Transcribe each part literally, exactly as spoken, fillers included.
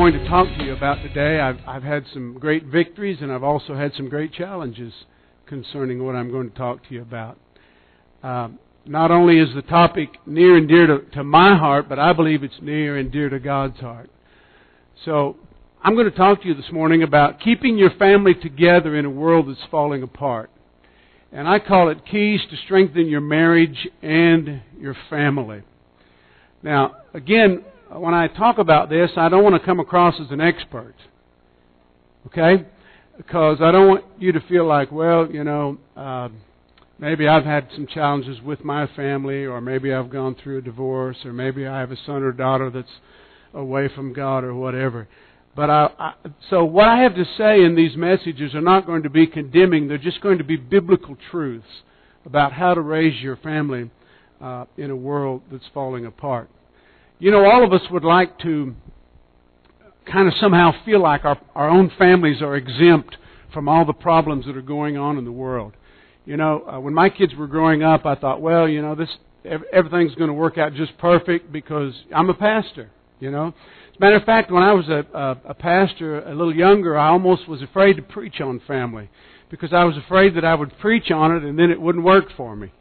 going to talk to you about today. I've, I've had some great victories, and I've also had some great challenges concerning what I'm going to talk to you about. Um, not only is the topic near and dear to, to my heart, but I believe it's near and dear to God's heart. So I'm going to talk to you this morning about keeping your family together in a world that's falling apart. And I call it Keys to Strengthen Your Marriage and Your Family. Now, again, when I talk about this, I don't want to come across as an expert. Okay? Because I don't want you to feel like, well, you know, uh, maybe I've had some challenges with my family, or maybe I've gone through a divorce, or maybe I have a son or daughter that's away from God or whatever. But I, I, so what I have to say in these messages are not going to be condemning. They're just going to be biblical truths about how to raise your family uh, in a world that's falling apart. You know, all of us would like to kind of somehow feel like our, our own families are exempt from all the problems that are going on in the world. You know, uh, when my kids were growing up, I thought, well, you know, this everything's going to work out just perfect because I'm a pastor, you know. As a matter of fact, when I was a, a, a pastor, a little younger, I almost was afraid to preach on family because I was afraid that I would preach on it and then it wouldn't work for me.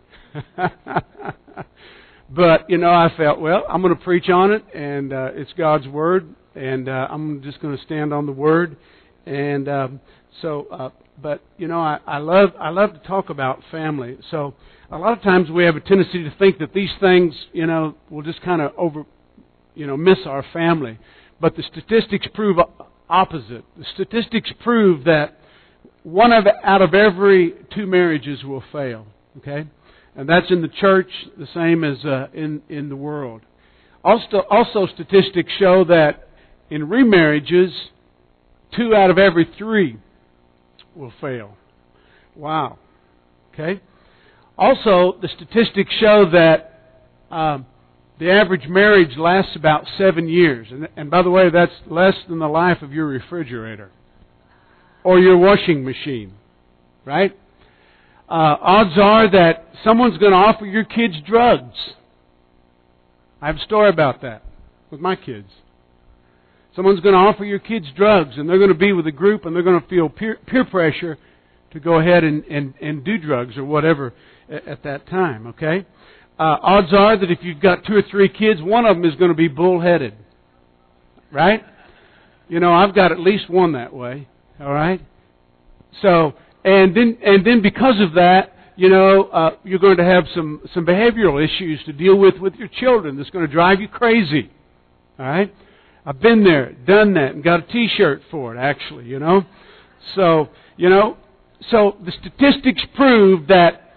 But, you know, I felt, well, I'm going to preach on it, and uh, it's God's Word, and uh, I'm just going to stand on the Word. And um, so, uh, but, you know, I, I love I love to talk about family. So a lot of times we have a tendency to think that these things, you know, will just kind of over, you know, miss our family. But the statistics prove opposite. The statistics prove that one of out of every two marriages will fail, okay? And that's in the church, the same as uh, in, in the world. Also, also, statistics show that in remarriages, two out of every three will fail. Wow. Okay? Also, the statistics show that um, the average marriage lasts about seven years. And, and by the way, that's less than the life of your refrigerator or your washing machine. Right? Uh, odds are that someone's going to offer your kids drugs. I have a story about that with my kids. Someone's going to offer your kids drugs, and they're going to be with a group, and they're going to feel peer, peer pressure to go ahead and, and, and do drugs or whatever at, at that time, okay? Uh, odds are that if you've got two or three kids, one of them is going to be bullheaded, right? You know, I've got at least one that way, all right? So... And then, and then because of that, you know, uh, you're going to have some, some behavioral issues to deal with with your children that's going to drive you crazy. All right? I've been there, done that, and got a T-shirt for it, actually, you know. So, you know, so the statistics prove that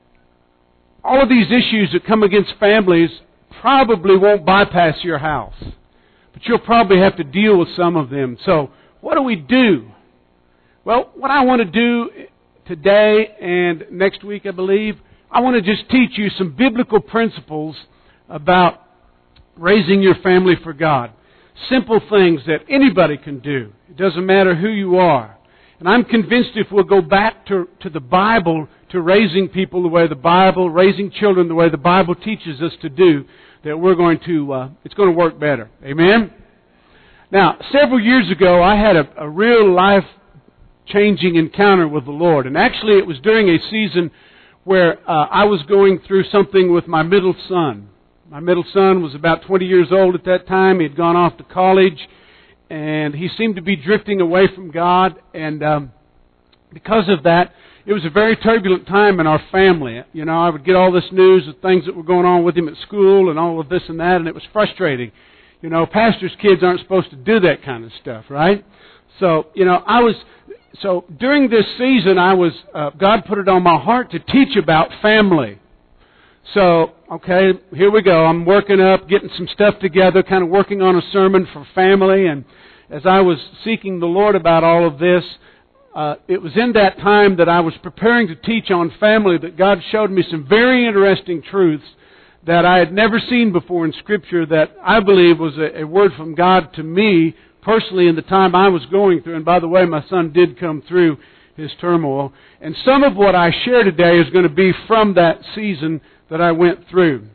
all of these issues that come against families probably won't bypass your house. But you'll probably have to deal with some of them. So, what do we do? Well, what I want to do today and next week, I believe, I want to just teach you some biblical principles about raising your family for God. Simple things that anybody can do. It doesn't matter who you are. And I'm convinced if we'll go back to, to the Bible, to raising people the way the Bible, raising children the way the Bible teaches us to do, that we're going to, uh, it's going to work better. Amen? Now, several years ago, I had a, a real life changing encounter with the Lord. And actually it was during a season where uh, I was going through something with my middle son. My middle son was about twenty years old at that time. He had gone off to college, and he seemed to be drifting away from God. And um, because of that, it was a very turbulent time in our family. You know, I would get all this news of things that were going on with him at school and all of this and that, and it was frustrating. You know, pastors' kids aren't supposed to do that kind of stuff, right? So, you know, I was... So during this season, I was uh, God put it on my heart to teach about family. So, okay, here we go. I'm working up, getting some stuff together, kind of working on a sermon for family. And as I was seeking the Lord about all of this, uh, it was in that time that I was preparing to teach on family that God showed me some very interesting truths that I had never seen before in Scripture that I believe was a, a word from God to me personally in the time I was going through. And by the way, my son did come through his turmoil. And some of what I share today is going to be from that season that I went through.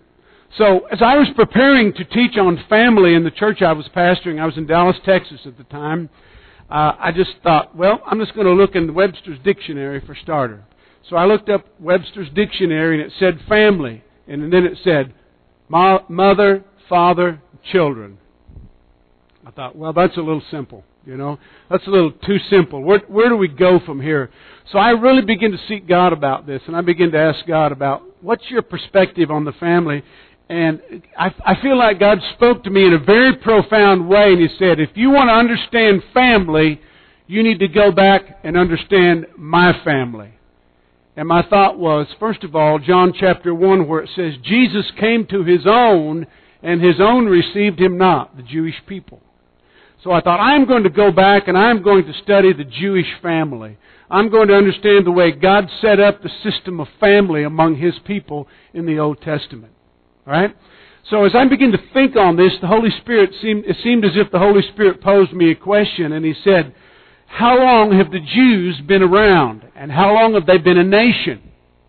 So as I was preparing to teach on family in the church I was pastoring, I was in Dallas, Texas at the time, uh, I just thought, well, I'm just going to look in Webster's dictionary for starter. So I looked up Webster's dictionary and it said family. And then it said mo- mother, father, children. I thought, well, that's a little simple. You know, that's a little too simple. Where, where do we go from here? So I really began to seek God about this, and I began to ask God about what's your perspective on the family. And I, I feel like God spoke to me in a very profound way, and He said, if you want to understand family, you need to go back and understand my family. And my thought was, first of all, John chapter one, where it says, Jesus came to His own, and His own received Him not, the Jewish people. So I thought, I'm going to go back and I'm going to study the Jewish family. I'm going to understand the way God set up the system of family among His people in the Old Testament. All right? So as I begin to think on this, the Holy Spirit seemed, it seemed as if the Holy Spirit posed me a question, and He said, how long have the Jews been around? And how long have they been a nation?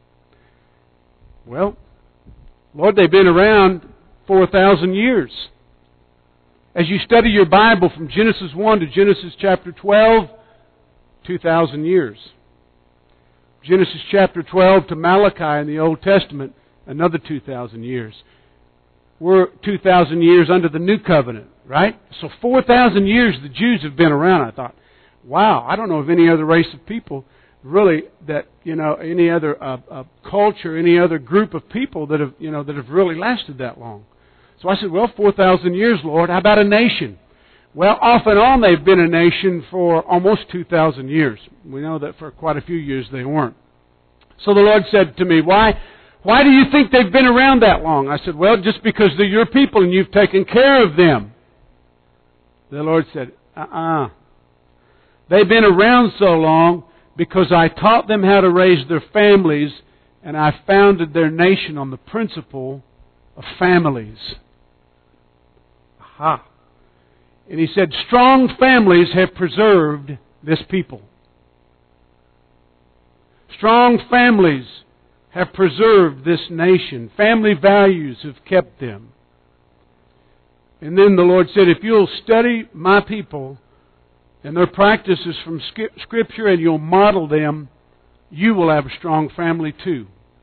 Well, Lord, they've been around for a thousand years. As you study your Bible from Genesis one to Genesis chapter twelve, two thousand years. Genesis chapter twelve to Malachi in the Old Testament, another two thousand years. We're two thousand years under the New Covenant, right? So four thousand years the Jews have been around. I thought, wow, I don't know of any other race of people really that, you know, any other uh, uh, culture, any other group of people that have, you know, that have really lasted that long. So I said, well, four thousand years, Lord, how about a nation? Well, off and on they've been a nation for almost two thousand years. We know that for quite a few years they weren't. So the Lord said to me, why, why do you think they've been around that long? I said, well, just because they're your people and you've taken care of them. The Lord said, uh-uh. They've been around so long because I taught them how to raise their families, and I founded their nation on the principle of families. Aha. And He said, strong families have preserved this people. Strong families have preserved this nation. Family values have kept them. And then the Lord said, if you'll study my people and their practices from Scripture and you'll model them, you will have a strong family too.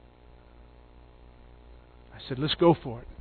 I said, let's go for it.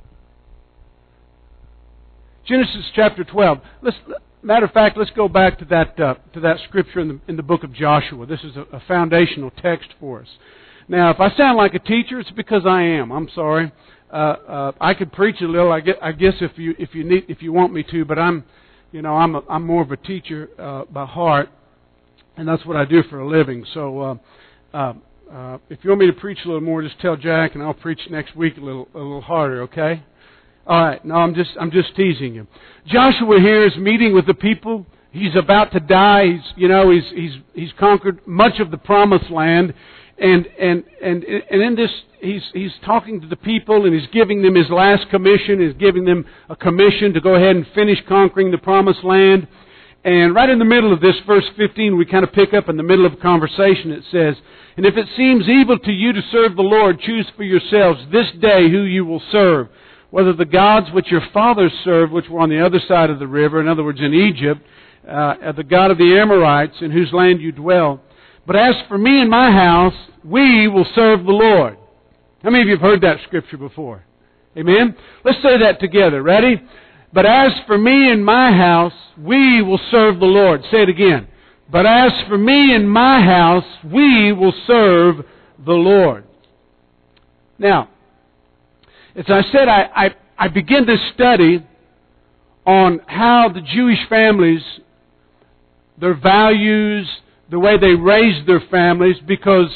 Genesis chapter twelve. Let's, matter of fact, let's go back to that uh, to that scripture in the in the book of Joshua. This is a, a foundational text for us. Now, if I sound like a teacher, it's because I am. I'm sorry. Uh, uh, I could preach a little, I guess, I guess if you if you need if you want me to, but I'm, you know, I'm a, I'm more of a teacher uh, by heart, and that's what I do for a living. So, uh, uh, uh, if you want me to preach a little more, just tell Jack, and I'll preach next week a little a little harder. Okay? All right. No, I'm just I'm just teasing you. Joshua here is meeting with the people. He's about to die. He's you know he's he's he's conquered much of the promised land. And and and and in this, he's he's talking to the people, and he's giving them his last commission. He's giving them a commission to go ahead and finish conquering the promised land. And right in the middle of this, verse fifteen, we kind of pick up in the middle of a conversation. It says, "And if it seems evil to you to serve the Lord, choose for yourselves this day who you will serve, whether the gods which your fathers served, which were on the other side of the river, in other words, in Egypt, uh, the God of the Amorites, in whose land you dwell. But as for me and my house, we will serve the Lord." How many of you have heard that scripture before? Amen? Let's say that together. Ready? But as for me and my house, we will serve the Lord. Say it again. But as for me and my house, we will serve the Lord. Now, as I said, I, I, I begin this study on how the Jewish families, their values, the way they raised their families, because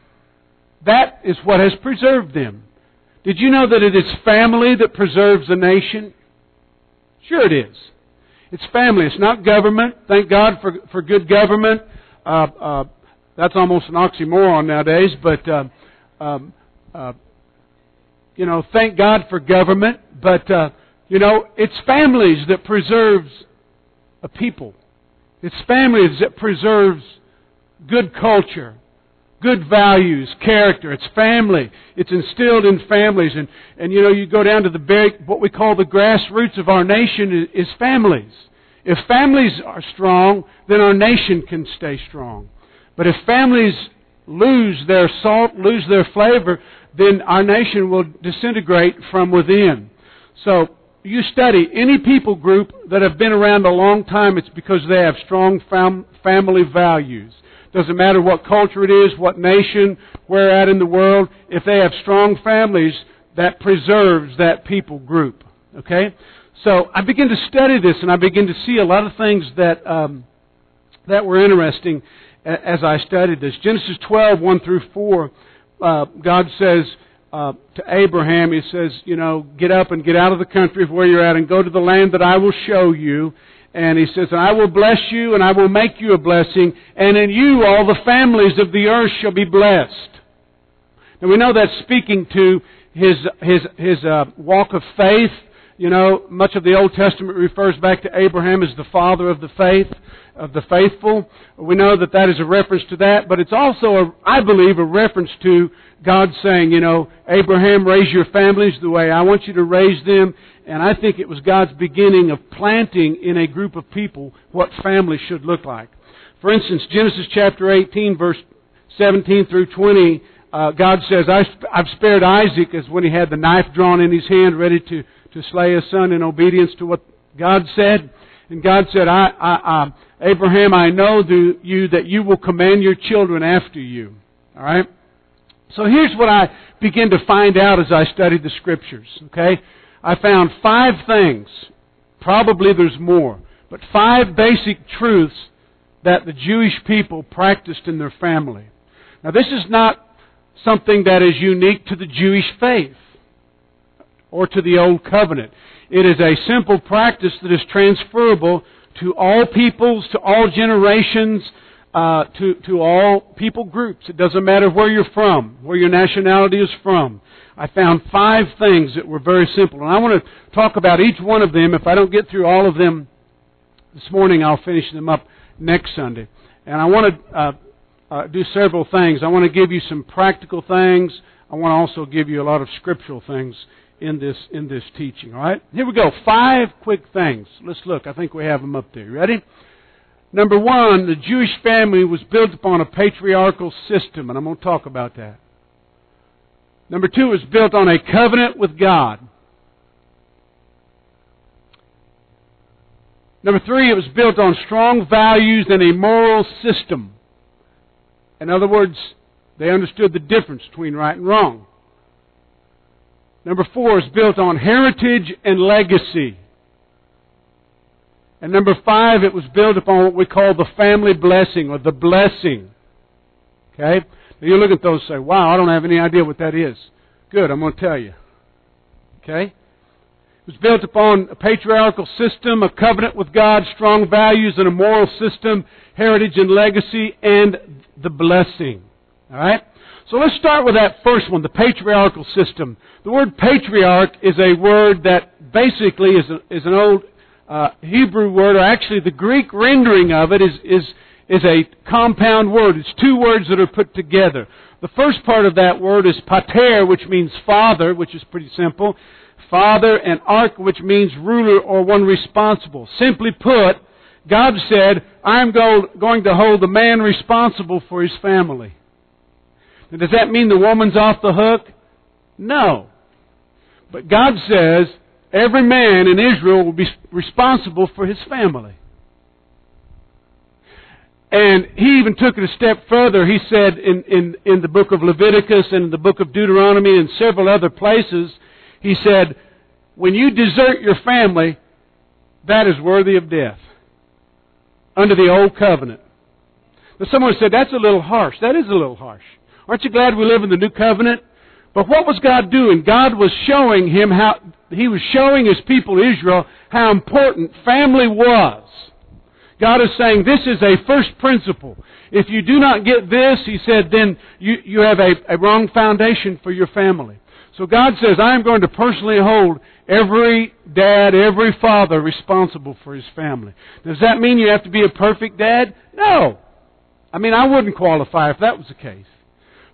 that is what has preserved them. Did you know that it is family that preserves a nation? Sure it is. It's family. It's not government. Thank God for for good government. Uh, uh, that's almost an oxymoron nowadays, but uh, um, uh, you know, thank God for government. But uh, you know, it's families that preserves a people. It's families that preserves good culture, good values, character. It's family. It's instilled in families. And, and you know, you go down to the very, what we call the grassroots of our nation is, is families. If families are strong, then our nation can stay strong. But if families lose their salt, lose their flavor, then our nation will disintegrate from within. So, you study any people group that have been around a long time, it's because they have strong fam- family values. Doesn't matter what culture it is, what nation, where at in the world. If they have strong families, that preserves that people group. Okay? So I begin to study this, and I begin to see a lot of things that um, that were interesting as I studied this. Genesis twelve, one through four, uh, God says uh, to Abraham, He says, you know, get up and get out of the country of where you're at and go to the land that I will show you. And He says, I will bless you, and I will make you a blessing, and in you all the families of the earth shall be blessed. Now we know that's speaking to his his his uh, walk of faith. You know, much of the Old Testament refers back to Abraham as the father of the faith, of the faithful. We know that that is a reference to that, but it's also, a, I believe, a reference to God saying, you know, Abraham, raise your families the way I want you to raise them. And I think it was God's beginning of planting in a group of people what family should look like. For instance, Genesis chapter eighteen, verse seventeen through twenty, uh, God says, I've spared Isaac, as when he had the knife drawn in his hand, ready to, to slay his son in obedience to what God said. And God said, I, I, I, Abraham, I know the, you that you will command your children after you. All right? So here's what I begin to find out as I studied the Scriptures. Okay? I found five things, probably there's more, but five basic truths that the Jewish people practiced in their family. Now this is not something that is unique to the Jewish faith or to the Old Covenant. It is a simple practice that is transferable to all peoples, to all generations, uh, to, to all people groups. It doesn't matter where you're from, where your nationality is from. I found five things that were very simple. And I want to talk about each one of them. If I don't get through all of them this morning, I'll finish them up next Sunday. And I want to uh, uh, do several things. I want to give you some practical things. I want to also give you a lot of scriptural things in this in this teaching. All right? Here we go. Five quick things. Let's look. I think we have them up there. You ready? Number one, the Jewish family was built upon a patriarchal system, and I'm going to talk about that. Number two, it was built on a covenant with God. Number three, it was built on strong values and a moral system. In other words, they understood the difference between right and wrong. Number four, it's built on heritage and legacy. And number five, it was built upon what we call the family blessing or the blessing. Okay? Now you look at those and say, wow, I don't have any idea what that is. Good, I'm going to tell you. Okay? It was built upon a patriarchal system, a covenant with God, strong values and a moral system, heritage and legacy, and the blessing. Alright? So let's start with that first one, the patriarchal system. The word patriarch is a word that basically is, a, is an old uh, Hebrew word, or actually the Greek rendering of it is, is, is a compound word. It's two words that are put together. The first part of that word is pater, which means father, which is pretty simple. Father, and arch, which means ruler or one responsible. Simply put, God said, I'm go, going to hold the man responsible for his family. Now, does that mean the woman's off the hook? No. But God says every man in Israel will be responsible for his family. And He even took it a step further. He said in, in, in the book of Leviticus and in the book of Deuteronomy and several other places, He said, when you desert your family, that is worthy of death. Under the old covenant. Now someone said, that's a little harsh. That is a little harsh. Aren't you glad we live in the new covenant? But what was God doing? God was showing him how, He was showing His people Israel how important family was. God is saying this is a first principle. If you do not get this, He said, then you, you have a, a wrong foundation for your family. So God says, I am going to personally hold every dad, every father responsible for his family. Does that mean you have to be a perfect dad? No. I mean, I wouldn't qualify if that was the case.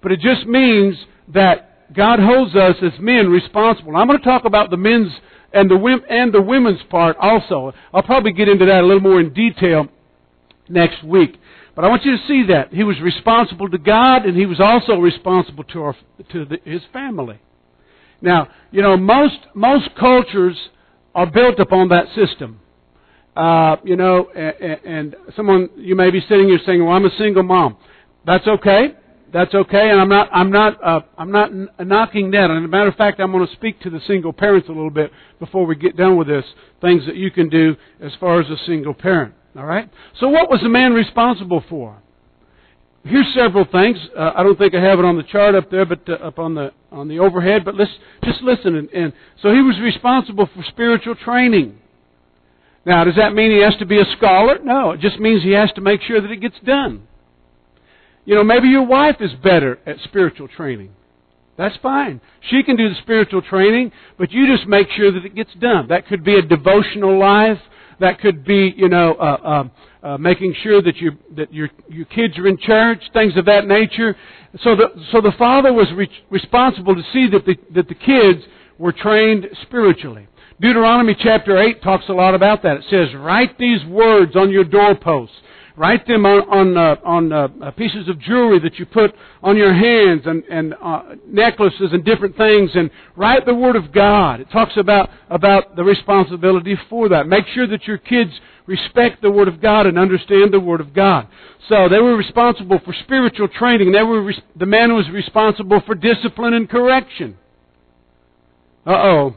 but it just means that God holds us as men responsible. I'm going to talk about the men's and the and the women's part also. I'll probably get into that a little more in detail next week. But I want you to see that he was responsible to God, and he was also responsible to our, to the, his family. Now, you know, most most cultures are built upon that system. Uh, you know, and, and someone, you may be sitting here saying, "Well, I'm a single mom." That's okay. That's okay, and I'm not I'm not uh, I'm not n- knocking that. And as a matter of fact, I'm going to speak to the single parents a little bit before we get done with this. Things that you can do as far as a single parent. All right. So, what was the man responsible for? Here's several things. Uh, I don't think I have it on the chart up there, but uh, up on the on the overhead. But let's just listen. And, and so, he was responsible for spiritual training. Now, does that mean he has to be a scholar? No, it just means he has to make sure that it gets done. You know, maybe your wife is better at spiritual training. That's fine. She can do the spiritual training, but you just make sure that it gets done. That could be a devotional life. That could be, you know, uh, uh, uh, making sure that you that your your kids are in church, things of that nature. So the so the father was re- responsible to see that the that the kids were trained spiritually. Deuteronomy chapter eight talks a lot about that. It says, "Write these words on your doorposts. Write them on on, uh, on uh, pieces of jewelry that you put on your hands and, and uh, necklaces and different things, and write the Word of God." It talks about, about the responsibility for that. Make sure that your kids respect the Word of God and understand the Word of God. So they were responsible for spiritual training. They were res- the man was responsible for discipline and correction. Uh-oh.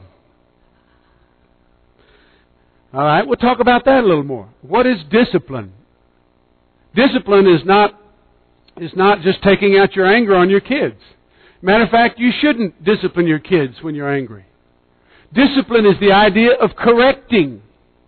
All right, we'll talk about that a little more. What is discipline? Discipline is not is not just taking out your anger on your kids. Matter of fact, you shouldn't discipline your kids when you're angry. Discipline is the idea of correcting.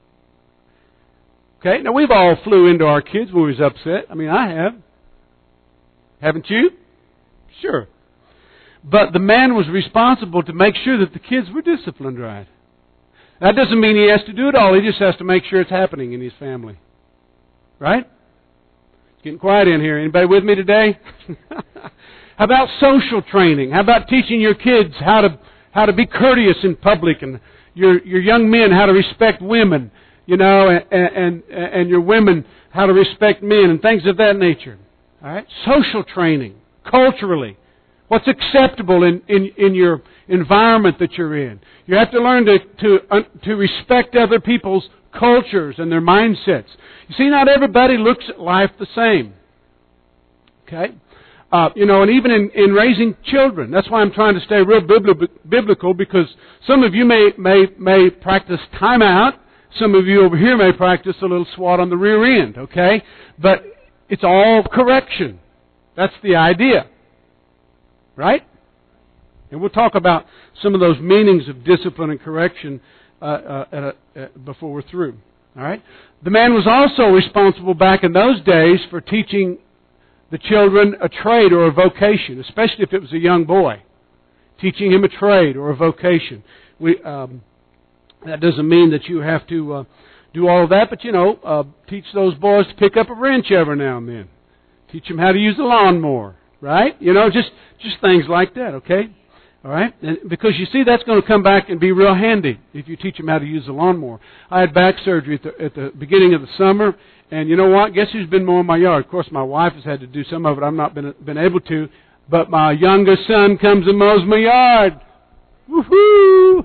Okay, now we've all flew into our kids when we was upset. I mean, I have. Haven't you? Sure. But the man was responsible to make sure that the kids were disciplined right. That doesn't mean he has to do it all. He just has to make sure it's happening in his family. Right? Getting quiet in here. Anybody with me today? How about social training? How about teaching your kids how to how to be courteous in public, and your your young men how to respect women, you know, and and, and your women how to respect men, and things of that nature. All right, social training, culturally, what's acceptable in, in, in your environment that you're in. You have to learn to to uh, to respect other people's cultures and their mindsets. You see, not everybody looks at life the same. Okay? Uh, you know, and even in, in raising children. That's why I'm trying to stay real bibli- biblical, because some of you may, may, may practice timeout. Some of you over here may practice a little swat on the rear end. Okay? But it's all correction. That's the idea. Right? And we'll talk about some of those meanings of discipline and correction Uh, uh, at a, uh, before we're through. All right. The man was also responsible back in those days for teaching the children a trade or a vocation, especially if it was a young boy. Teaching him a trade or a vocation. We um, that doesn't mean that you have to uh, do all of that, but you know, uh, teach those boys to pick up a wrench every now and then. Teach them how to use a lawnmower. Right? You know, just just things like that. Okay. All right? And because you see, that's going to come back and be real handy if you teach them how to use the lawnmower. I had back surgery at the, at the beginning of the summer, and you know what? Guess who's been mowing my yard? Of course, my wife has had to do some of it. I've not been been able to, but my youngest son comes and mows my yard. Woohoo!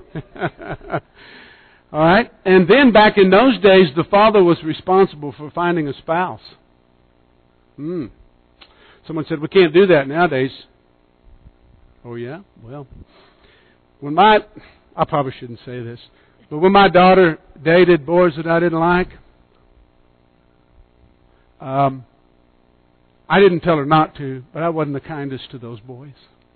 All right? And then back in those days, the father was responsible for finding a spouse. Hmm. Someone said, we can't do that nowadays. Oh, yeah? Well, when my, I probably shouldn't say this, but when my daughter dated boys that I didn't like, um, I didn't tell her not to, but I wasn't the kindest to those boys.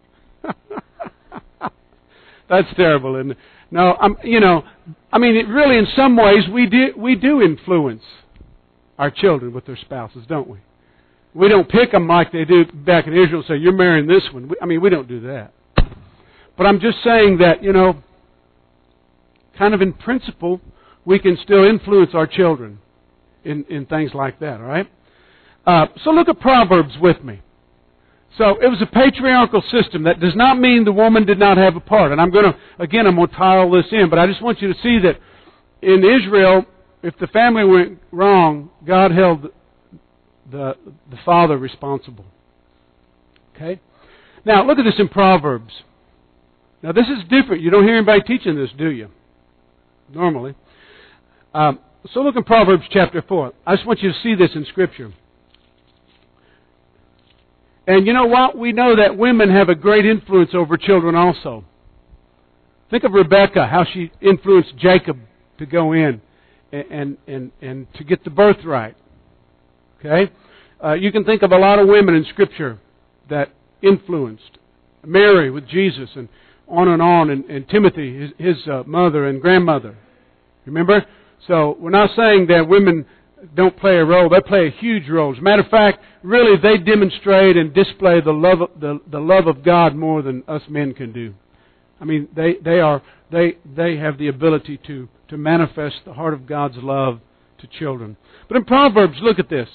That's terrible, isn't it? No, I'm, you know, I mean, it really, in some ways, we do, we do influence our children with their spouses, don't we? We don't pick them like they do back in Israel and say, you're marrying this one. We, I mean, we don't do that. But I'm just saying that, you know, kind of in principle, we can still influence our children in, in things like that, all right? Uh, so look at Proverbs with me. So it was a patriarchal system. That does not mean the woman did not have a part. And I'm going to, again, I'm going to tie all this in, but I just want you to see that in Israel, if the family went wrong, God held the, the father responsible. Okay? Now, look at this in Proverbs. Now, this is different. You don't hear anybody teaching this, do you? Normally. Um, so look in Proverbs chapter four. I just want you to see this in Scripture. And you know what? We know that women have a great influence over children also. Think of Rebekah, how she influenced Jacob to go in and, and, and, and to get the birthright. Okay? Uh, you can think of a lot of women in Scripture that influenced. Mary with Jesus and on and on, and, and Timothy, his, his uh, mother and grandmother. Remember? So we're not saying that women don't play a role. They play a huge role. As a matter of fact, really they demonstrate and display the love of, the, the love of God more than us men can do. I mean, they, they are they they have the ability to, to manifest the heart of God's love to children. But in Proverbs, look at this.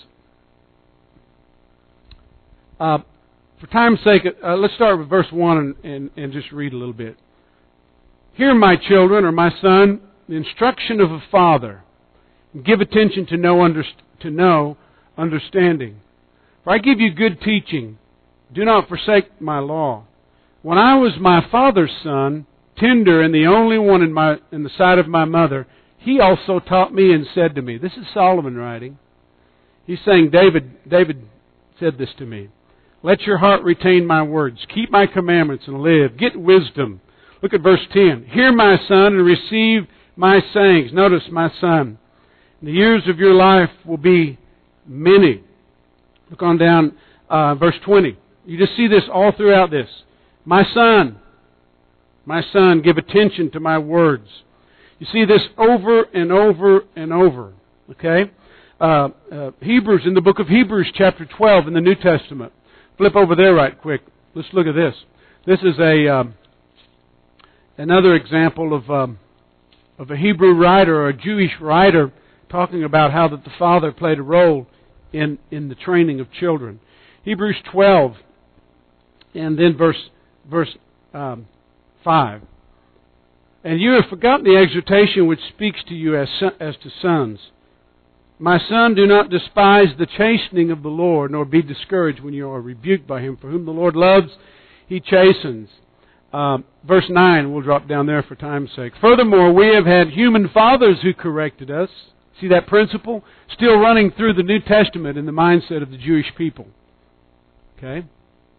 Uh, for time's sake, uh, let's start with verse one and, and, and just read a little bit. Hear, my children, or my son, the instruction of a father. Give attention to know, under, to know understanding. For I give you good teaching. Do not forsake my law. When I was my father's son, tender and the only one in my in the sight of my mother, he also taught me and said to me. This is Solomon writing. He's saying, David, David said this to me. Let your heart retain my words. Keep my commandments and live. Get wisdom. Look at verse ten. Hear, my son, and receive my sayings. Notice, my son. The years of your life will be many. Look on down, uh, verse twenty. You just see this all throughout this. My son, my son, give attention to my words. You see this over and over and over. Okay? Uh, uh, Hebrews, in the book of Hebrews, chapter twelve in the New Testament. Flip over there right quick. Let's look at this. This is a um, another example of um, of a Hebrew writer or a Jewish writer talking about how that the father played a role in, in the training of children. Hebrews twelve, and then verse verse um, five. And you have forgotten the exhortation which speaks to you as son, as to sons. My son, do not despise the chastening of the Lord, nor be discouraged when you are rebuked by Him. For whom the Lord loves, He chastens. Um, verse nine, we'll drop down there for time's sake. Furthermore, we have had human fathers who corrected us. See that principle? Still running through the New Testament in the mindset of the Jewish people. Okay?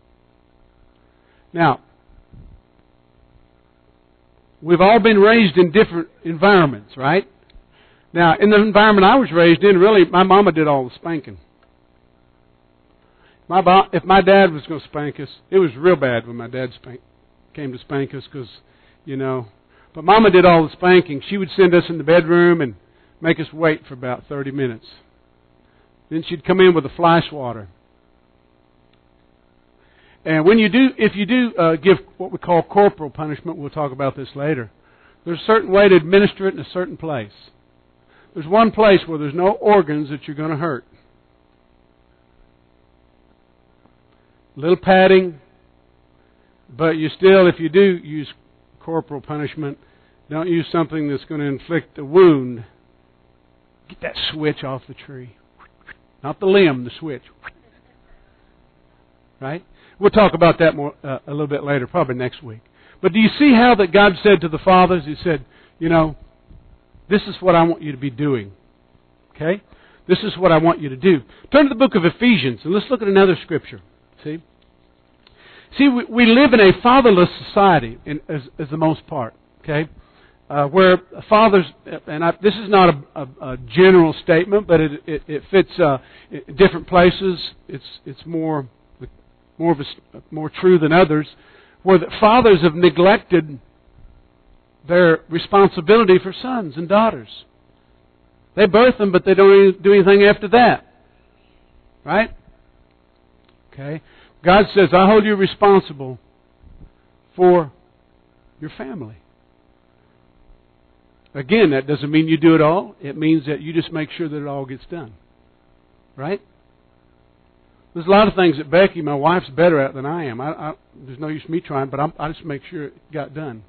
Now, we've all been raised in different environments, right? Now, in the environment I was raised in, really, my mama did all the spanking. My bo- if my dad was going to spank us, it was real bad when my dad spank, came to spank us because, you know. But mama did all the spanking. She would send us in the bedroom and make us wait for about thirty minutes. Then she'd come in with a fly swatter. And when you do, if you do uh, give what we call corporal punishment, we'll talk about this later, there's a certain way to administer it in a certain place. There's one place where there's no organs that you're going to hurt. A little padding, but you still, if you do use corporal punishment, don't use something that's going to inflict a wound. Get that switch off the tree. Not the limb, the switch. Right? We'll talk about that more uh, a little bit later, probably next week. But do you see how that God said to the fathers, He said, you know, this is what I want you to be doing. Okay? This is what I want you to do. Turn to the book of Ephesians, and let's look at another scripture. See? See, we, we live in a fatherless society, in, as, as the most part. Okay? Uh, where fathers, and I, this is not a, a, a general statement, but it, it, it fits uh, in different places. It's it's more more of a, more true than others, where the fathers have neglected their responsibility for sons and daughters. They birth them, but they don't do anything after that. Right? Okay. God says, I hold you responsible for your family. Again, that doesn't mean you do it all. It means that you just make sure that it all gets done. Right? There's a lot of things that Becky, my wife's, better at than I am. I, I, there's no use me trying, but I'm, I just make sure it got done.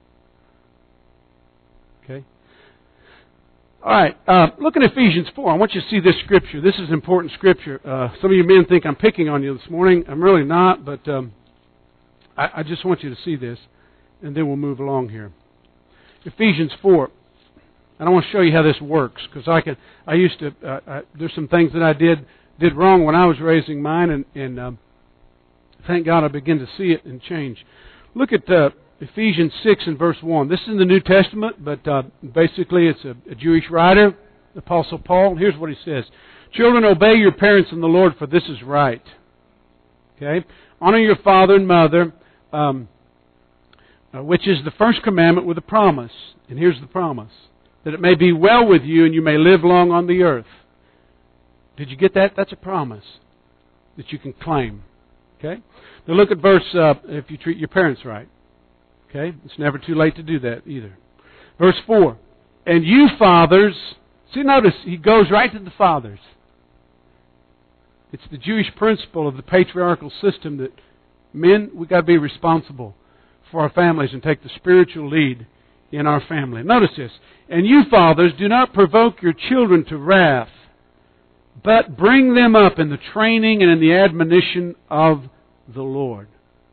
Okay. All right. Uh, look at Ephesians four. I want you to see this scripture. This is important scripture. Uh, some of you men think I'm picking on you this morning. I'm really not, but um, I, I just want you to see this, and then we'll move along here. Ephesians four. And I want to show you how this works, because I can. I used to. Uh, I, there's some things that I did did wrong when I was raising mine, and, and um, thank God I begin to see it and change. Look at uh, Ephesians six and verse one. This is in the New Testament, but uh, basically it's a, a Jewish writer, the Apostle Paul. Here's what he says: "Children, obey your parents in the Lord, for this is right." Okay, honor your father and mother, um, uh, which is the first commandment with a promise. And here's the promise: that it may be well with you and you may live long on the earth. Did you get that? That's a promise that you can claim. Okay? Now look at verse, uh, if you treat your parents right. Okay? It's never too late to do that either. Verse four. "And you fathers," see, notice, he goes right to the fathers. It's the Jewish principle of the patriarchal system that men, we've got to be responsible for our families and take the spiritual lead in our family. Notice this: "And you fathers, do not provoke your children to wrath, but bring them up in the training and in the admonition of the Lord."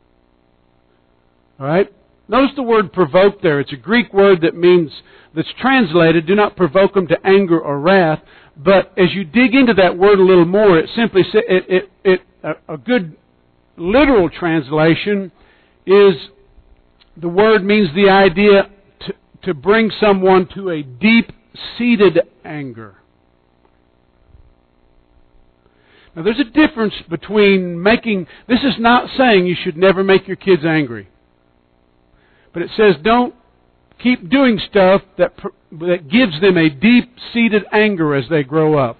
All right? Notice the word provoke there. It's a Greek word that means, that's translated, do not provoke them to anger or wrath. But as you dig into that word a little more, it simply says, it, it, it, a, a good literal translation is, the word means the idea to, to bring someone to a deep-seated anger. Now, there's a difference between making... This is not saying you should never make your kids angry. But it says don't keep doing stuff that that gives them a deep-seated anger as they grow up.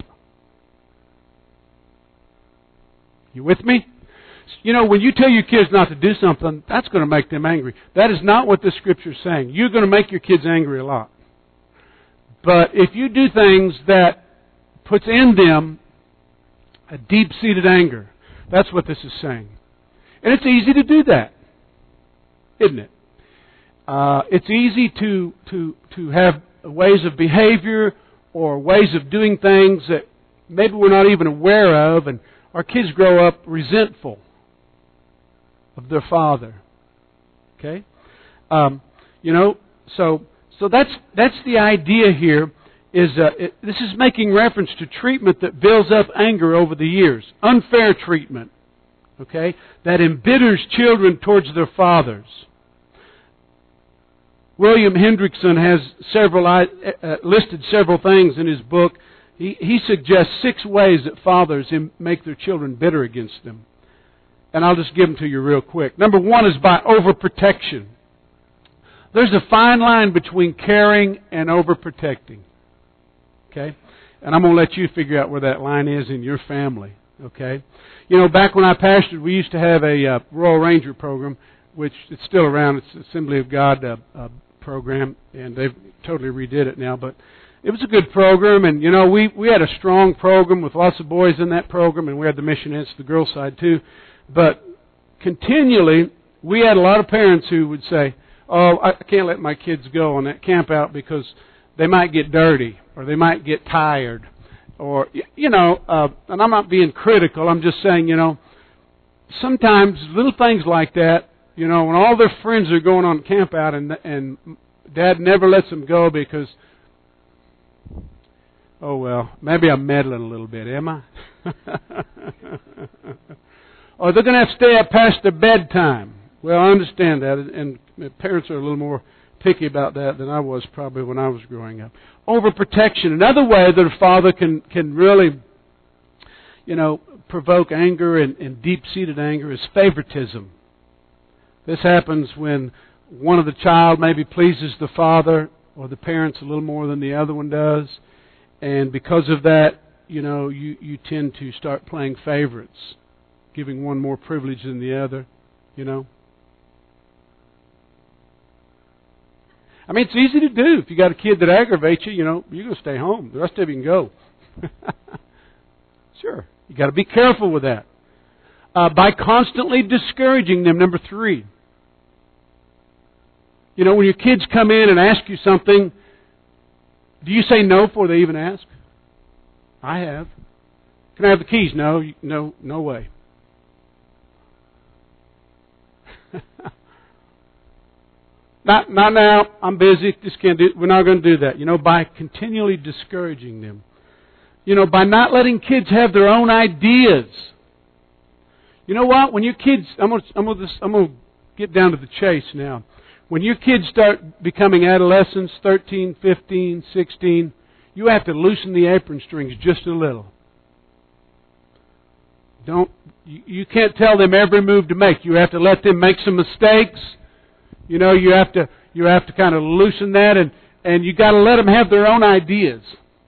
You with me? You know, when you tell your kids not to do something, that's going to make them angry. That is not what this Scripture is saying. You're going to make your kids angry a lot. But if you do things that puts in them a deep-seated anger, that's what this is saying. And it's easy to do that, isn't it? Uh, it's easy to, to, to have ways of behavior or ways of doing things that maybe we're not even aware of, and our kids grow up resentful of their father. Okay? Um, you know, so so that's that's the idea here. Is uh, it, this is making reference to treatment that builds up anger over the years, unfair treatment. Okay, that embitters children towards their fathers. William Hendrickson has several uh, listed several things in his book. He, he suggests six ways that fathers make their children bitter against them. And I'll just give them to you real quick. Number one is by overprotection. There's a fine line between caring and overprotecting. Okay? And I'm going to let you figure out where that line is in your family. Okay? You know, back when I pastored, we used to have a uh, Royal Ranger program, which it's still around. It's Assembly of God uh, uh, program, and they've totally redid it now. But it was a good program, and you know, we we had a strong program with lots of boys in that program, and we had the missionaries, the girls' side too. But continually, we had a lot of parents who would say, "Oh, I can't let my kids go on that camp out because they might get dirty, or they might get tired, or you know." Uh, and I'm not being critical. I'm just saying, you know, sometimes little things like that. You know, when all their friends are going on camp out and and Dad never lets them go because, oh well, maybe I'm meddling a little bit, am I? Or they're going to have to stay up past their bedtime. Well, I understand that, and parents are a little more picky about that than I was probably when I was growing up. Overprotection. Another way that a father can, can really, you know, provoke anger and, and deep-seated anger is favoritism. This happens when one of the child maybe pleases the father or the parents a little more than the other one does. And because of that, you know, you, you tend to start playing favorites, giving one more privilege than the other, you know. I mean, it's easy to do. If you got a kid that aggravates you, you know, you're going to stay home. The rest of you can go. Sure. You got to be careful with that. uh, by constantly discouraging them. Number three. You know, when your kids come in and ask you something, do you say no before they even ask? I have. Can I have the keys? No, no, no way. Not, not now. I'm busy. Just can't do. We're not going to do that. You know, by continually discouraging them. You know, by not letting kids have their own ideas. You know what? When your kids, I'm going to, I'm going to, I'm going to get down to the chase now. When your kids start becoming adolescents, thirteen, fifteen, sixteen, you have to loosen the apron strings just a little. Don't, you, you can't tell them every move to make. You have to let them make some mistakes. You know, you have to you have to kind of loosen that, and, and you got to let them have their own ideas.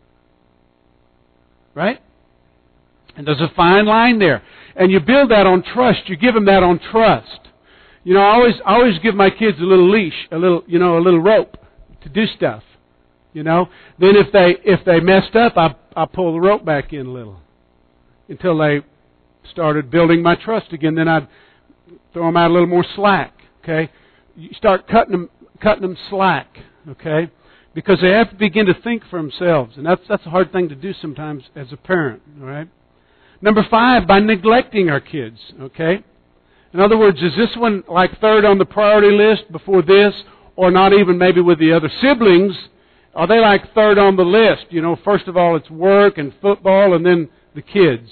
Right? And there's a fine line there. And you build that on trust. You give them that on trust. You know, I always I always give my kids a little leash, a little you know, a little rope to do stuff. You know? Then if they if they messed up, I I pull the rope back in a little. Until they started building my trust again. Then I'd throw them out a little more slack. Okay? You start cutting them, cutting them slack, okay? Because they have to begin to think for themselves, and that's that's a hard thing to do sometimes as a parent, all right? Number five, by neglecting our kids, okay? In other words, is this one like third on the priority list before this, or not even maybe with the other siblings? Are they like third on the list? You know, first of all, it's work and football, and then the kids.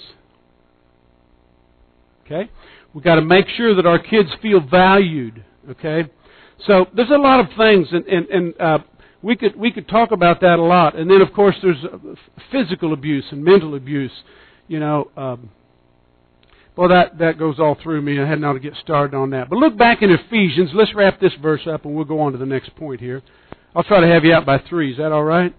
Okay? We've got to make sure that our kids feel valued, okay? So there's a lot of things, and, and, and uh, we could we could talk about that a lot. And then, of course, there's physical abuse and mental abuse. You know, um, well, that, that goes all through me. I hadn't ought to get started on that. But look back in Ephesians. Let's wrap this verse up, and we'll go on to the next point here. I'll try to have you out by three. Is that all right?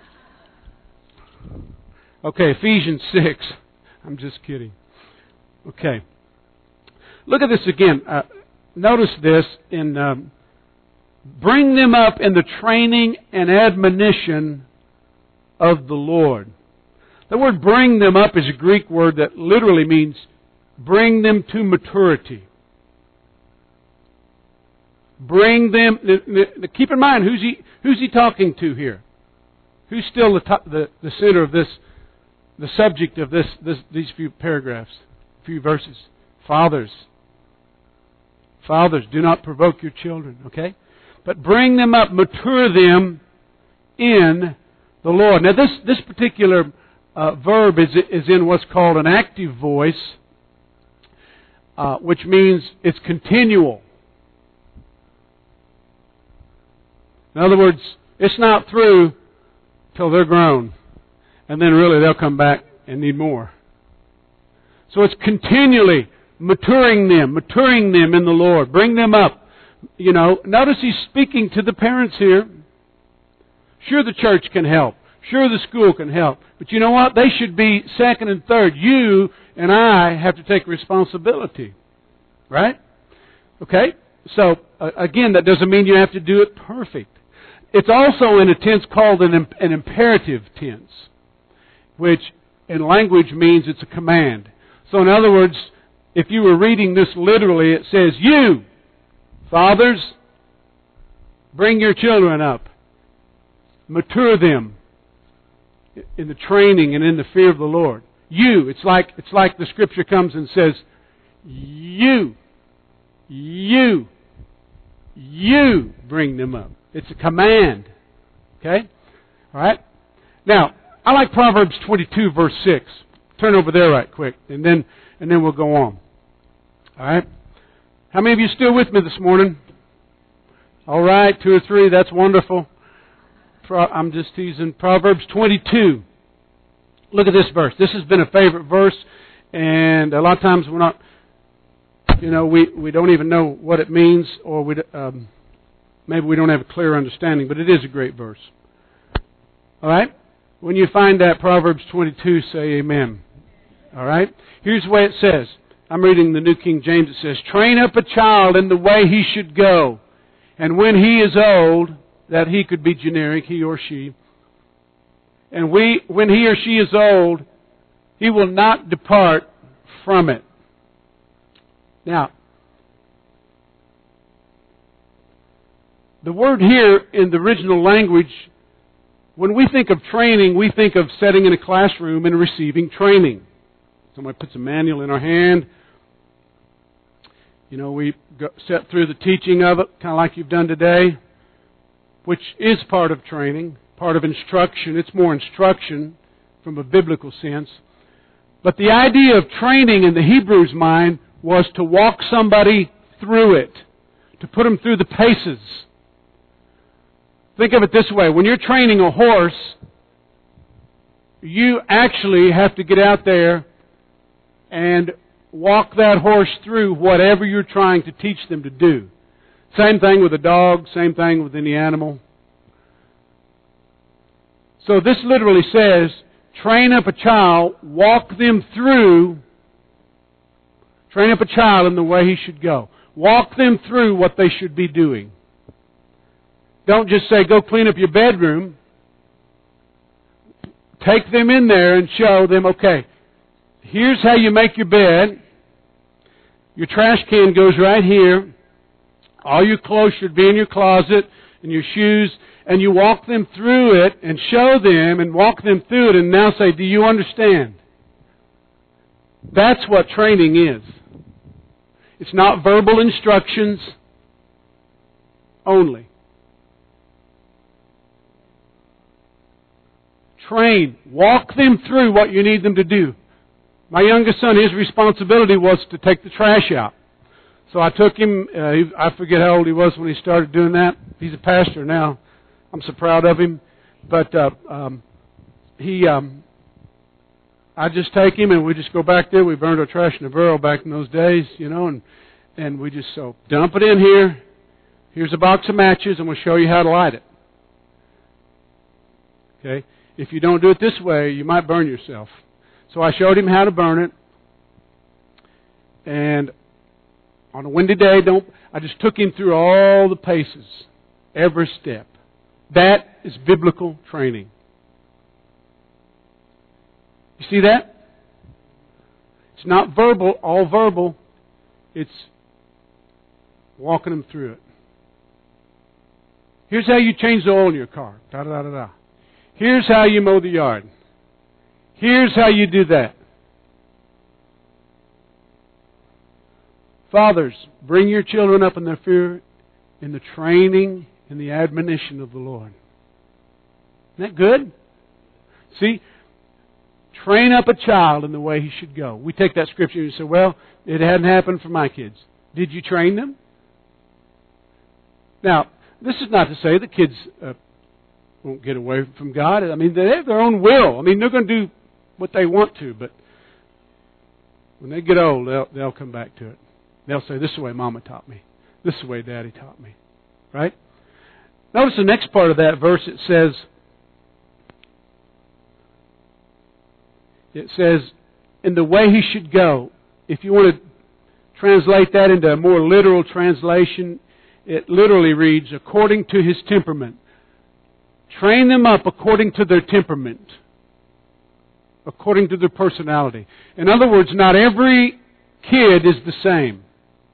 Okay, Ephesians six. I'm just kidding. Okay. Look at this again. Uh, notice this in... Um, Bring them up in the training and admonition of the Lord. The word bring them up is a Greek word that literally means bring them to maturity. Bring them, keep in mind, who's he, who's he talking to here? Who's still the, top, the, the center of this, the subject of this, this, these few paragraphs, few verses? Fathers. Fathers, do not provoke your children, okay? But bring them up, mature them in the Lord. Now this, this particular uh, verb is, is in what's called an active voice, uh, which means it's continual. In other words, it's not through till they're grown. And then really they'll come back and need more. So it's continually maturing them, maturing them in the Lord. Bring them up. You know, notice he's speaking to the parents here. Sure, the church can help. Sure, the school can help. But you know what? They should be second and third. You and I have to take responsibility. Right? Okay? So, uh, again, that doesn't mean you have to do it perfect. It's also in a tense called an, an imperative tense, which in language means it's a command. So, in other words, if you were reading this literally, it says, you, fathers, bring your children up. Mature them in the training and in the fear of the Lord. You, it's like it's like the Scripture comes and says, you, you, you bring them up. It's a command. Okay? All right? Now, I like Proverbs twenty-two, verse six. Turn over there right quick, and then and then we'll go on. All right? How many of you still with me this morning? All right, two or three. That's wonderful. Pro- I'm just teasing. Proverbs twenty-two. Look at this verse. This has been a favorite verse, and a lot of times we're not, you know, we, we don't even know what it means, or we um, maybe we don't have a clear understanding, but it is a great verse. All right? When you find that, Proverbs twenty-two, say amen. All right? Here's the way it says. I'm reading the New King James. It says, train up a child in the way he should go. And when he is old, that he could be generic, he or she. And we, when he or she is old, he will not depart from it. Now, the word here in the original language, when we think of training, we think of sitting in a classroom and receiving training. Somebody puts a manual in our hand. You know, we go, set through the teaching of it, kind of like you've done today, which is part of training, part of instruction. It's more instruction from a biblical sense. But the idea of training in the Hebrew's mind was to walk somebody through it, to put them through the paces. Think of it this way. When you're training a horse, you actually have to get out there and walk that horse through whatever you're trying to teach them to do. Same thing with a dog, same thing with any animal. So this literally says, train up a child, walk them through, train up a child in the way he should go. Walk them through what they should be doing. Don't just say, go clean up your bedroom. Take them in there and show them, okay, here's how you make your bed. Your trash can goes right here. All your clothes should be in your closet and your shoes. And you walk them through it and show them and walk them through it and now say, do you understand? That's what training is. It's not verbal instructions only. Train. Walk them through what you need them to do. My youngest son, his responsibility was to take the trash out. So I took him, uh, he, I forget how old he was when he started doing that. He's a pastor now. I'm so proud of him. But uh, um, he, um, I just take him and we just go back there. We burned our trash in the barrel back in those days, you know, and, and we just so dump it in here. Here's a box of matches and we'll show you how to light it. Okay? If you don't do it this way, you might burn yourself. So I showed him how to burn it. And on a windy day, don't I just took him through all the paces, every step. That is biblical training. You see that? It's not verbal, all verbal. It's walking them through it. Here's how you change the oil in your car. Da da da da. Here's how you mow the yard. Here's how you do that. Fathers, bring your children up in the fear, in the training, and the admonition of the Lord. Isn't that good? See, train up a child in the way he should go. We take that scripture and say, well, it hadn't happened for my kids. Did you train them? Now, this is not to say the kids uh, won't get away from God. I mean, they have their own will. I mean, they're going to do what they want to, but when they get old, they'll, they'll come back to it. They'll say, this is the way Mama taught me. This is the way Daddy taught me. Right? Notice the next part of that verse. It says, it says, in the way he should go. If you want to translate that into a more literal translation, it literally reads, according to his temperament. Train them up according to their temperament. According to their personality. In other words, not every kid is the same.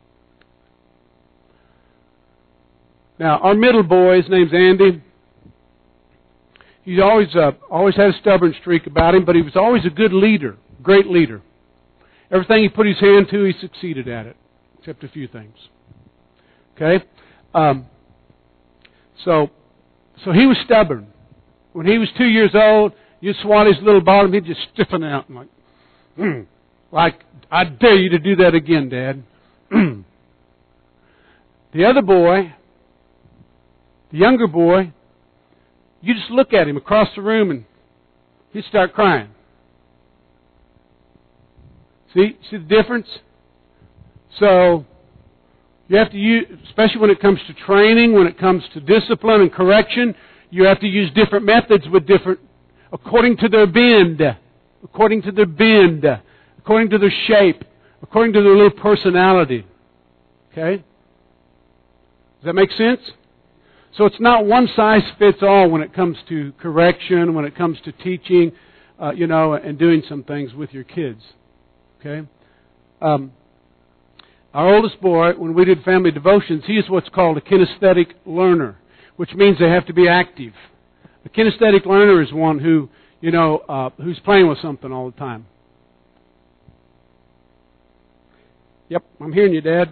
Now, our middle boy, his name's Andy. He's always uh, always had a stubborn streak about him, but he was always a good leader, great leader. Everything he put his hand to, he succeeded at it, except a few things. Okay? Um, so, so he was stubborn. When he was two years old, you'd swat his little bottom, he'd just stiffen out and like, mm, like, I dare you to do that again, Dad. The other boy, the younger boy, you just look at him across the room and he'd start crying. See? See the difference? So, you have to use, especially when it comes to training, when it comes to discipline and correction, you have to use different methods with different, according to their bend, according to their bend, according to their shape, according to their little personality. Okay? Does that make sense? So it's not one size fits all when it comes to correction, when it comes to teaching, uh, you know, and doing some things with your kids. Okay? Um, Our oldest boy, when we did family devotions, he is what's called a kinesthetic learner, which means they have to be active. A kinesthetic learner is one who, you know, uh, who's playing with something all the time. Yep, I'm hearing you, Dad.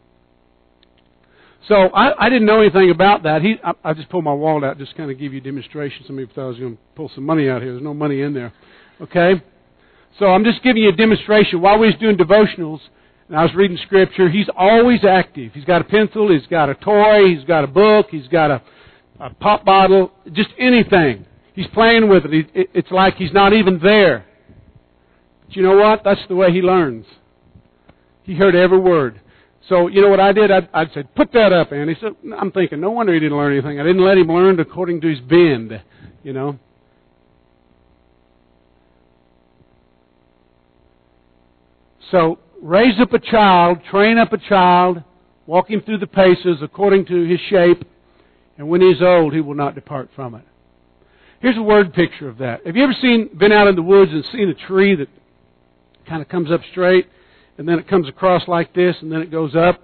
So I, I didn't know anything about that. He, I, I just pulled my wallet out, just kind of give you a demonstration. Some people thought I was going to pull some money out here. There's no money in there. Okay? So I'm just giving you a demonstration. While we was doing devotionals, and I was reading Scripture, he's always active. He's got a pencil, he's got a toy, he's got a book, he's got a, a pop bottle, just anything. He's playing with it. He, it. It's like he's not even there. But you know what? That's the way he learns. He heard every word. So, you know what I did? I, I said, put that up, Andy. So I'm thinking, no wonder he didn't learn anything. I didn't let him learn according to his bend, you know. So, raise up a child, train up a child, walk him through the paces according to his shape, and when he's old, he will not depart from it. Here's a word picture of that. Have you ever seen, been out in the woods and seen a tree that kind of comes up straight, and then it comes across like this, and then it goes up?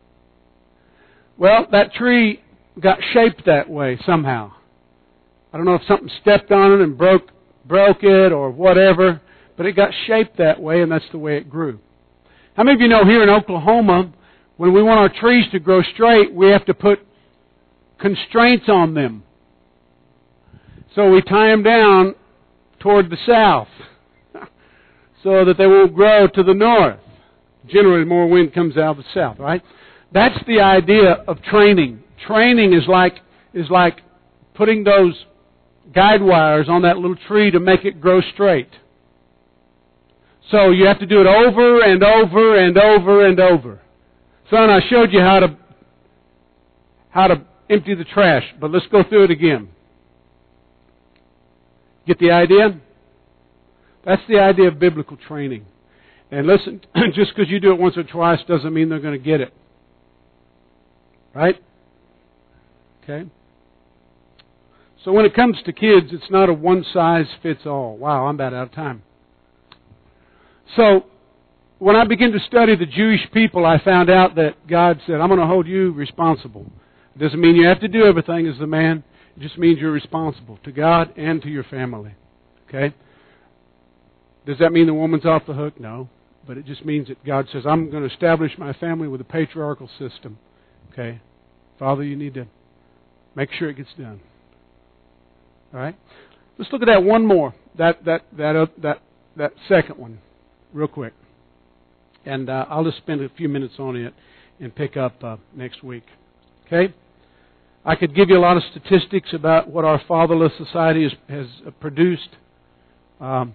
Well, that tree got shaped that way somehow. I don't know if something stepped on it and broke broke it or whatever, but it got shaped that way, and that's the way it grew. How many of you know here in Oklahoma, when we want our trees to grow straight, we have to put constraints on them. So we tie them down toward the south so that they won't grow to the north. Generally, more wind comes out of the south, right? That's the idea of training. Training is like is like putting those guide wires on that little tree to make it grow straight. So you have to do it over and over and over and over. Son, I showed you how to how to empty the trash, but let's go through it again. Get the idea? That's the idea of biblical training. And listen, just because you do it once or twice doesn't mean they're going to get it. Right? Okay? So when it comes to kids, it's not a one-size-fits-all. Wow, I'm about out of time. So when I began to study the Jewish people, I found out that God said, I'm going to hold you responsible. It doesn't mean you have to do everything as the man. It just means you're responsible to God and to your family. Okay? Does that mean the woman's off the hook? No. But it just means that God says, I'm going to establish my family with a patriarchal system. Okay? Father, you need to make sure it gets done. All right? Let's look at that one more. That that that uh, that that second one, real quick. And uh, I'll just spend a few minutes on it and pick up uh, next week. Okay? I could give you a lot of statistics about what our fatherless society has, has produced. Um,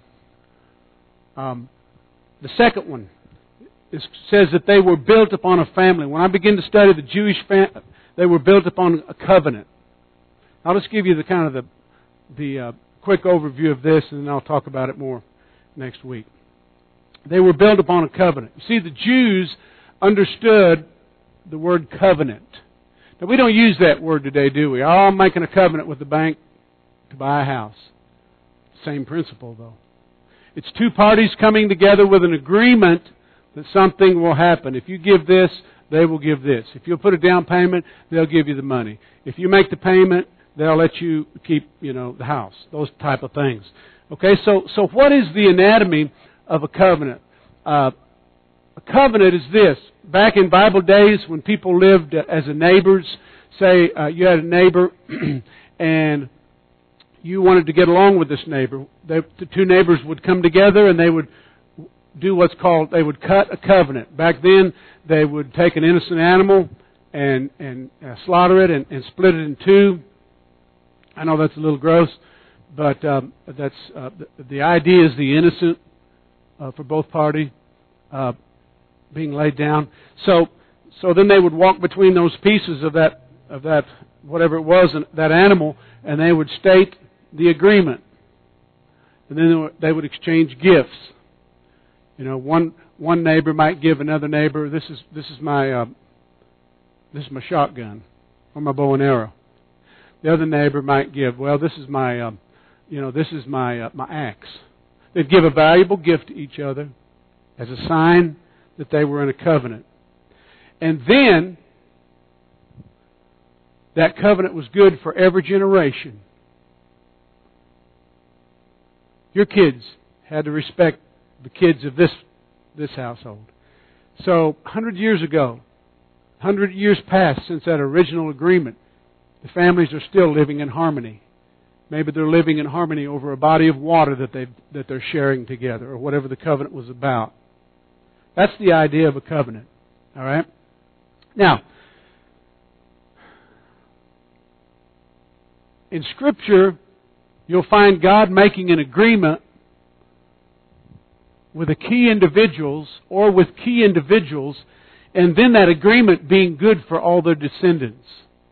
um, the second one is, says that they were built upon a family. When I begin to study the Jewish family, they were built upon a covenant. I'll just give you the kind of the the uh, quick overview of this, and then I'll talk about it more next week. They were built upon a covenant. You see, the Jews understood the word covenant. Now, we don't use that word today, do we? Oh, I'm making a covenant with the bank to buy a house. Same principle, though. It's two parties coming together with an agreement that something will happen. If you give this, they will give this. If you'll put a down payment, they'll give you the money. If you make the payment, they'll let you keep, you know, the house. Those type of things. Okay, so so what is the anatomy of a covenant? Uh, a covenant is this. Back in Bible days, when people lived as neighbors, say uh, you had a neighbor and you wanted to get along with this neighbor, they, the two neighbors would come together and they would do what's called, they would cut a covenant. Back then, they would take an innocent animal and and uh, slaughter it and, and split it in two. I know that's a little gross, but um, that's uh, the, the idea is the innocent uh, for both parties uh, being laid down. So, so then they would walk between those pieces of that of that whatever it was, that animal, and they would state the agreement, and then they would exchange gifts. You know, one one neighbor might give another neighbor, this is this is my uh, this is my shotgun or my bow and arrow. The other neighbor might give, well, this is my, um, you know, this is my uh, my axe. They'd give a valuable gift to each other as a sign that they were in a covenant. And then, that covenant was good for every generation. Your kids had to respect the kids of this, this household. So, one hundred years ago, one hundred years passed since that original agreement, the families are still living in harmony. Maybe they're living in harmony over a body of water that they that they're sharing together, or whatever the covenant was about. That's the idea of a covenant. All right? Now, in Scripture, you'll find God making an agreement with the key individuals, or with key individuals, and then that agreement being good for all their descendants.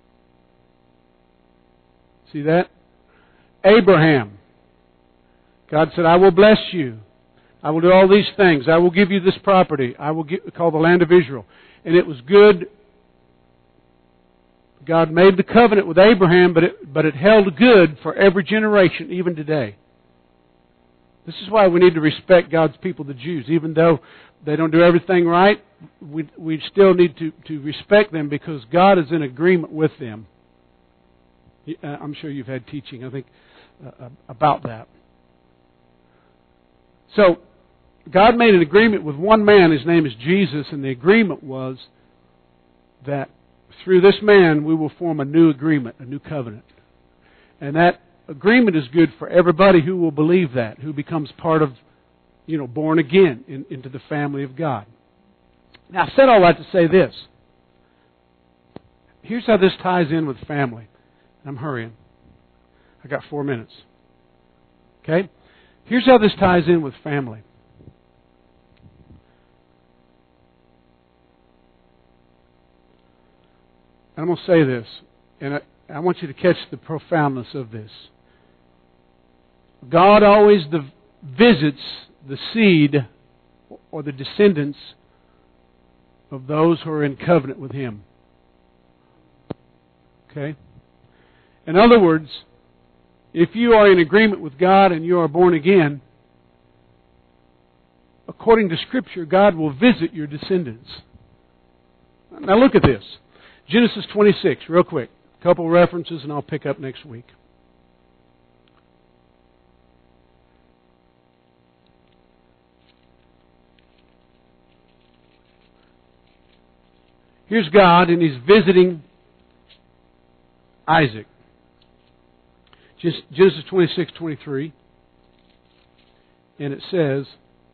See that? Abraham. God said, I will bless you. I will do all these things. I will give you this property. I will give, call the land of Israel. And it was good. God made the covenant with Abraham, but it, but it held good for every generation, even today. This is why we need to respect God's people, the Jews. Even though they don't do everything right, we, we still need to, to respect them because God is in agreement with them. I'm sure you've had teaching, I think, uh, about that. So, God made an agreement with one man. His name is Jesus, and the agreement was that through this man we will form a new agreement, a new covenant. And that agreement is good for everybody who will believe that, who becomes part of, you know, born again in, into the family of God. Now, I said all that to say this. Here's how this ties in with family. I'm hurrying. I got four minutes. Okay? Here's how this ties in with family. I'm going to say this, and I, I want you to catch the profoundness of this. God always the, visits the seed or the descendants of those who are in covenant with Him. Okay? In other words, if you are in agreement with God and you are born again, according to Scripture, God will visit your descendants. Now look at this. Genesis twenty-six, real quick. A couple references and I'll pick up next week. Here's God, and He's visiting Isaac. Genesis twenty-six twenty-three. And it says,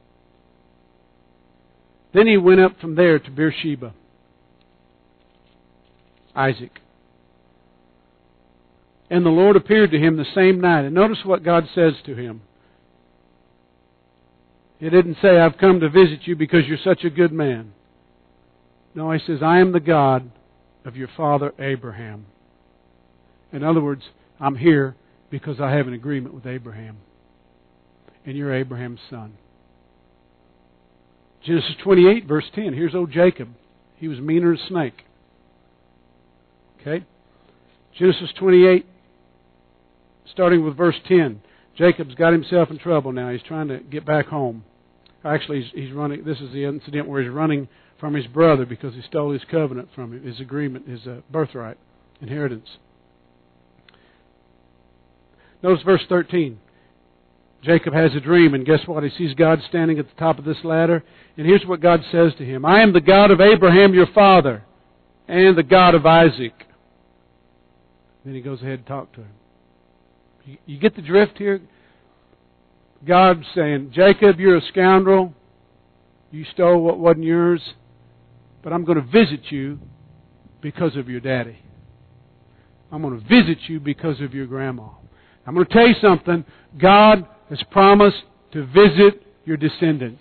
Then he went up from there to Beersheba. Isaac. And the Lord appeared to him the same night. And notice what God says to him. He didn't say, I've come to visit you because you're such a good man. No, He says, I am the God of your father Abraham. In other words, I'm here because I have an agreement with Abraham. And you're Abraham's son. Genesis twenty-eight, verse ten. Here's old Jacob. He was meaner than a snake. Okay? Genesis twenty-eight, starting with verse ten. Jacob's got himself in trouble now. He's trying to get back home. Actually, he's, he's running. This is the incident where he's running from his brother because he stole his covenant from him, his agreement, his uh, birthright, inheritance. Notice verse thirteen. Jacob has a dream, and guess what? He sees God standing at the top of this ladder. And here's what God says to him. I am the God of Abraham, your father, and the God of Isaac. Then he goes ahead and talks to him. You, you get the drift here? God's saying, Jacob, you're a scoundrel. You stole what wasn't yours. But I'm going to visit you because of your daddy. I'm going to visit you because of your grandma. I'm going to tell you something. God has promised to visit your descendants.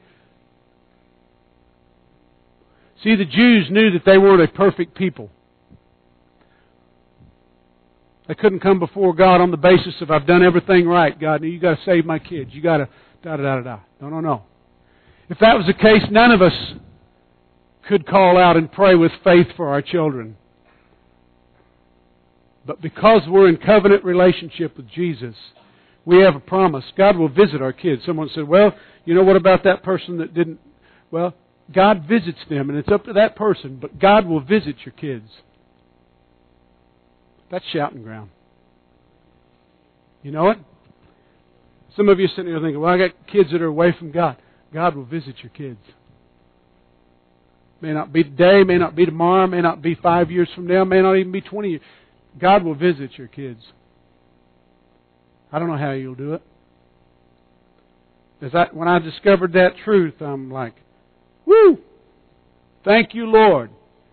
See, the Jews knew that they weren't a perfect people. They couldn't come before God on the basis of, I've done everything right, God. You got to save my kids. You got to da da da da. No, no, no. If that was the case, none of us could call out and pray with faith for our children. But because we're in covenant relationship with Jesus, we have a promise. God will visit our kids. Someone said, well, you know, what about that person that didn't? Well, God visits them, and it's up to that person, but God will visit your kids. That's shouting ground. You know it? Some of you sitting here thinking, well, I got kids that are away from God. God will visit your kids. May not be today, may not be tomorrow, may not be five years from now, may not even be twenty years. God will visit your kids. I don't know how you'll do it. As I, when I discovered that truth, I'm like, woo! Thank you, Lord.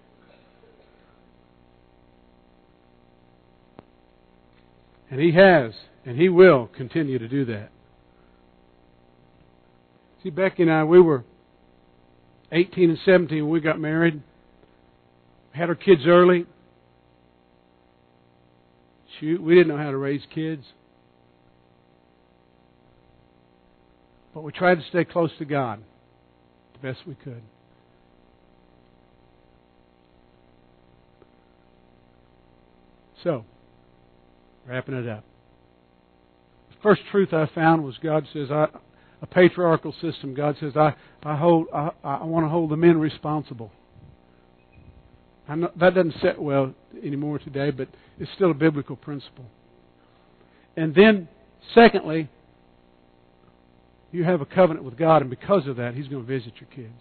And He has, and He will continue to do that. See, Becky and I, we were eighteen and seventeen when we got married. Had our kids early. Shoot, we didn't know how to raise kids. But we tried to stay close to God the best we could. So, wrapping it up. The first truth I found was God says, I, a patriarchal system. God says, I, I hold, I, I want to hold the men responsible. I know, that doesn't sit well anymore today, but it's still a biblical principle. And then, secondly, you have a covenant with God, and because of that, He's going to visit your kids.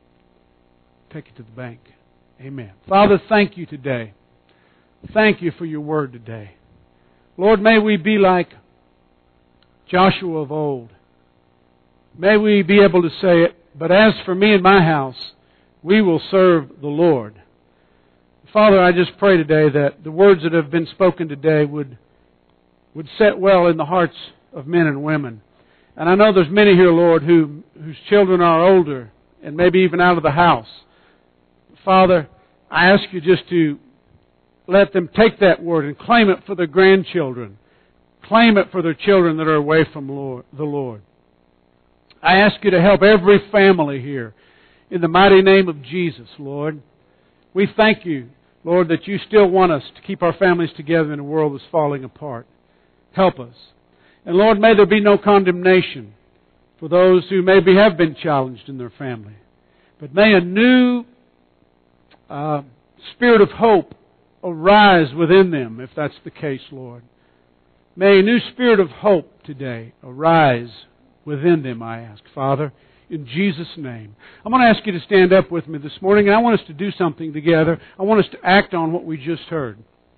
Take it to the bank. Amen. Father, thank you today. Thank you for your word today. Lord, may we be like Joshua of old. May we be able to say it, but as for me and my house, we will serve the Lord. Father, I just pray today that the words that have been spoken today would, would set well in the hearts of men and women. And I know there's many here, Lord, who, whose children are older and maybe even out of the house. Father, I ask you just to let them take that word and claim it for their grandchildren. Claim it for their children that are away from Lord, the Lord. I ask you to help every family here in the mighty name of Jesus, Lord. We thank you, Lord, that you still want us to keep our families together in a world that's falling apart. Help us. And Lord, may there be no condemnation for those who maybe have been challenged in their family. But may a new uh, spirit of hope arise within them, if that's the case, Lord. May a new spirit of hope today arise within them, I ask, Father, in Jesus' name. I'm going to ask you to stand up with me this morning, and I want us to do something together. I want us to act on what we just heard.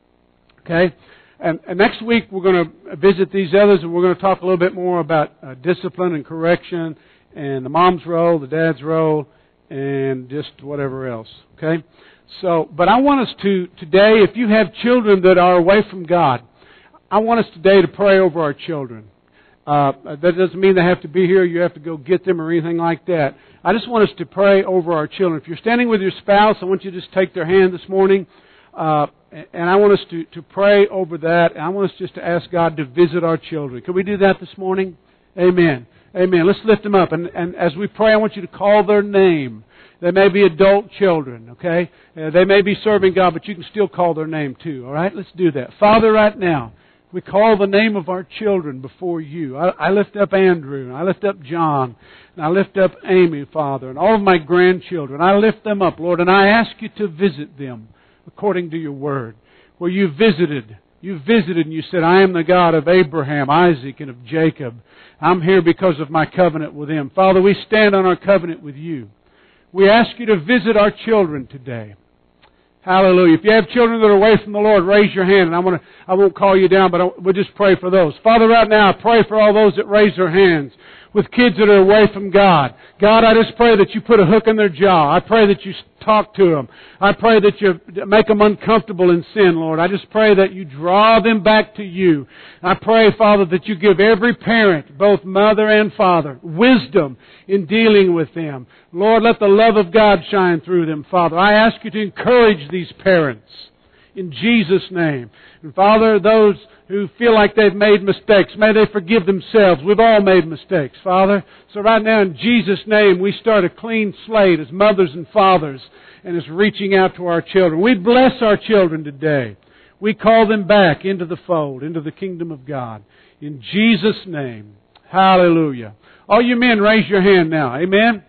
Okay? And, and next week we're going to visit these others, and we're going to talk a little bit more about uh, discipline and correction, and the mom's role, the dad's role, and just whatever else. Okay? So, but I want us to, today, if you have children that are away from God, I want us today to pray over our children. Uh, that doesn't mean they have to be here, you have to go get them or anything like that. I just want us to pray over our children. If you're standing with your spouse, I want you to just take their hand this morning. Uh, and I want us to, to pray over that. And I want us just to ask God to visit our children. Can we do that this morning? Amen. Amen. Let's lift them up. And, and as we pray, I want you to call their name. They may be adult children, okay? Uh, they may be serving God, but you can still call their name too, all right? Let's do that. Father, right now, we call the name of our children before you. I, I lift up Andrew, and I lift up John, and I lift up Amy, Father, and all of my grandchildren. I lift them up, Lord, and I ask you to visit them according to your word. Where you visited, you visited and you said, I am the God of Abraham, Isaac, and of Jacob. I'm here because of my covenant with them. Father, we stand on our covenant with you. We ask you to visit our children today. Hallelujah. If you have children that are away from the Lord, raise your hand. And I want to, I won't call you down, but I, we'll just pray for those. Father, right now, I pray for all those that raise their hands with kids that are away from God. God, I just pray that you put a hook in their jaw. I pray that you talk to them. I pray that you make them uncomfortable in sin, Lord. I just pray that you draw them back to you. I pray, Father, that you give every parent, both mother and father, wisdom in dealing with them. Lord, let the love of God shine through them, Father. I ask you to encourage these parents in Jesus' name. And Father, those who feel like they've made mistakes, may they forgive themselves. We've all made mistakes, Father. So right now, in Jesus' name, we start a clean slate as mothers and fathers and as reaching out to our children. We bless our children today. We call them back into the fold, into the kingdom of God. In Jesus' name, hallelujah. All you men, raise your hand now. Amen.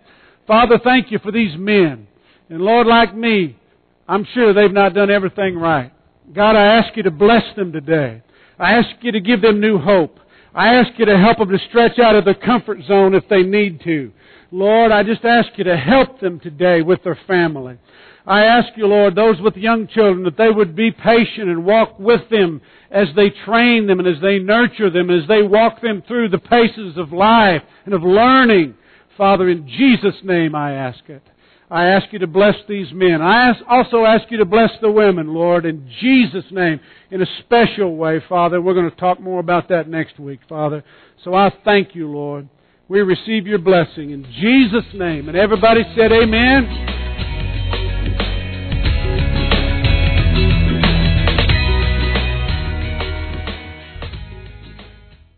Father, thank you for these men. And Lord, like me, I'm sure they've not done everything right. God, I ask you to bless them today. I ask you to give them new hope. I ask you to help them to stretch out of the comfort zone if they need to. Lord, I just ask you to help them today with their family. I ask you, Lord, those with young children, that they would be patient and walk with them as they train them and as they nurture them, as they walk them through the paces of life and of learning. Father, in Jesus' name I ask it. I ask you to bless these men. I ask, also ask you to bless the women, Lord, in Jesus' name, in a special way, Father. We're going to talk more about that next week, Father. So I thank you, Lord. We receive your blessing in Jesus' name. And everybody said amen.